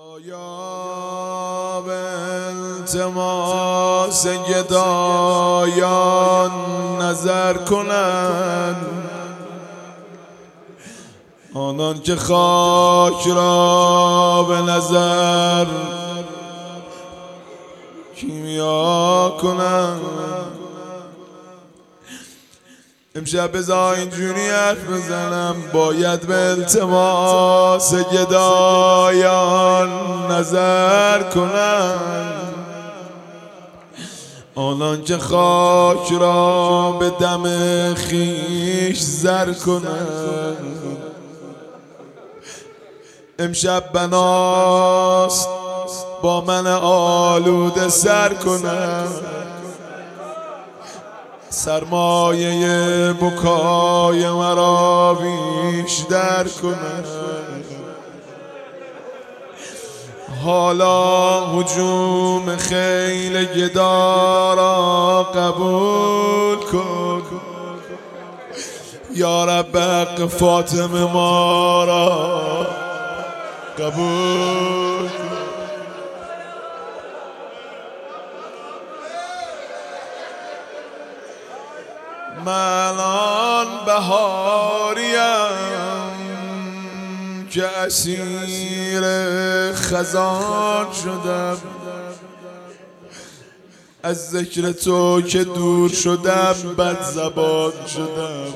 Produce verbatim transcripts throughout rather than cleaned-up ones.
آیا به التماس گدایان نظر کنند، آنان که خاک را به نظر کیمیا کنند. امشب بذار اینجوری حرف بزنم، باید به التماس گدایان نظر کنند، آنان که خاک را به دم خیش زر کنند. امشب بناست با من آلوده سر کنند، سرمایه بکای مرا بیشتر کنند. حالا هجوم خیل گدا را قبول کن، یا رب حق فاطمه ما را قبول کن. من آن بهاریم که اسیر خزان شدم، از ذکر تو که دور شدم بد زبان شدم.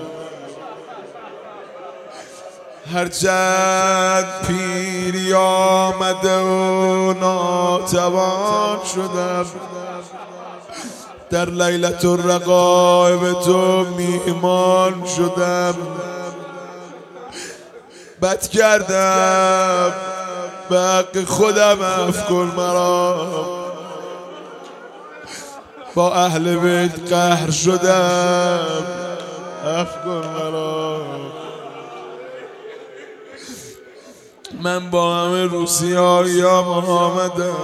هرچند پیری آمده و ناتوان شدم، در لیلت الرقایب تو میهمان شدم. بد کردم به حق خودم عفو کن مرا، با اهل بیت قهر شدم عفو کن مرا. من با همه روسیایی‌ام آمدم،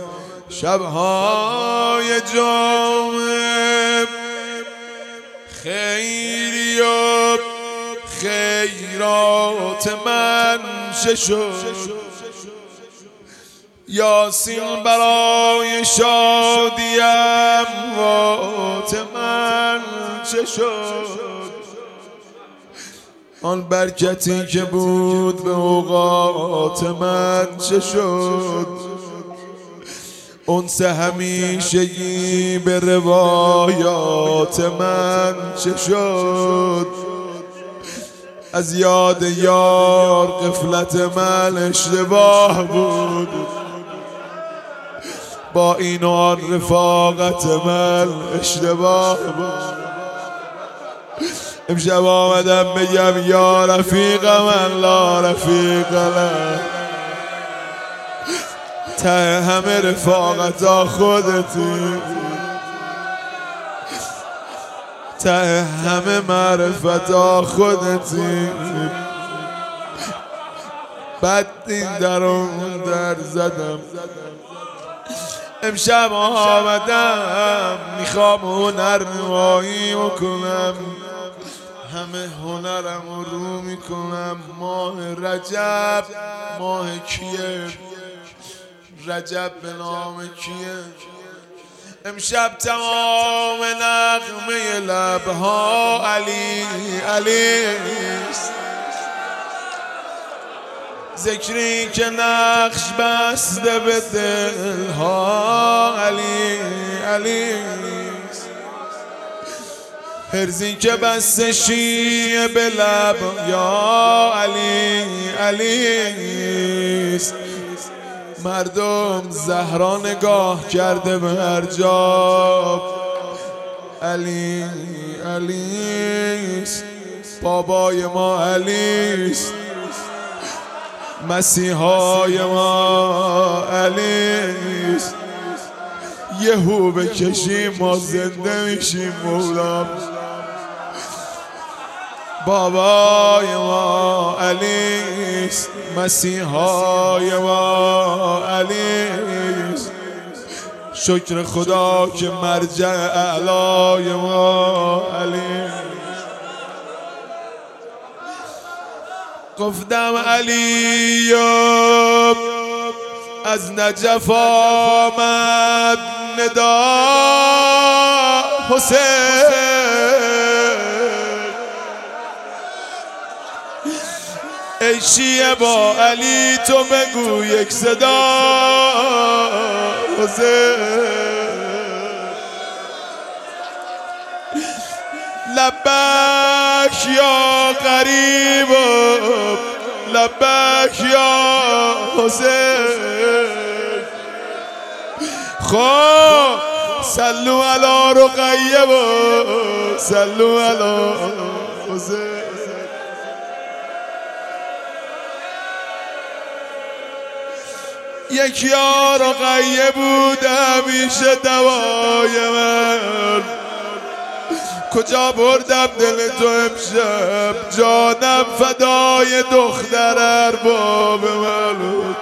شبهای جمعه خیری و خیرات من چه شد، یاسین برای شادیم وات من چه شد. آن برکتی که بود به اوقات من چه شد، انس همیشگی به روایات من چه شد. از یاد یار غفلت من اشتباه بود، با این و آن رفاقت من اشتباه بود. امشب آمدم بگم یا رفیق من لا رفیق لک، ته همه رفاقتا خودتی، ته همه معرفتا خودتی. بعد این در اون در زدم، امشب آمدم میخوام هنر نمایی بکنم، همه هنرم رو میکنم. ماه رجب ماه کیه؟ رجب به نام کیه؟ امشب تمام نغمه لبها علی علی است، ذکری که نقش بسته به دلها علی علی است، هرزی که بسته شیعه به لب یا علی علی است. مردم زهرا نگاه کرده به هر جا علی علی است. بابای ما علی است، مسیحای ما علی است. یه هو بکشیم ما زنده میشیم مولا. بابای ما علی است، مسیحای ما علی است. شکر خدا که مرجع اعلای ما علی. گفتم علی از نجف آمد ندا حسین ای شیعه با علی تو بگو یک صدا حسین لبک یا غریب لبک یا حسین خب صلو علی رقیه و صلو علی حسین یک یار رقیه بود همیشه دوای من کجا بردم دل تو امشب جانم فدای دختر ارباب من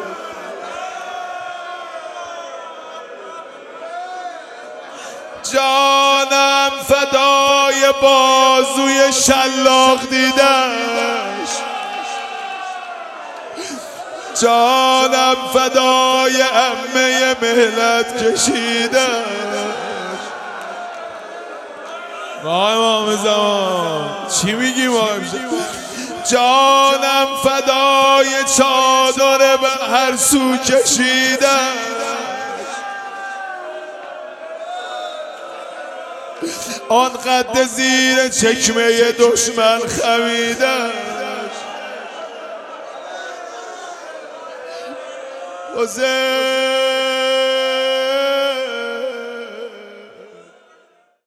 جانم فدای بازوی شلاق دیدش جانم فدای عمه مهلت کشیدش وای امام زمان چی میگی ما جانم فدای چادر به هر سو کشیدم آن قد زیر چکمه دشمن خمیدم حسین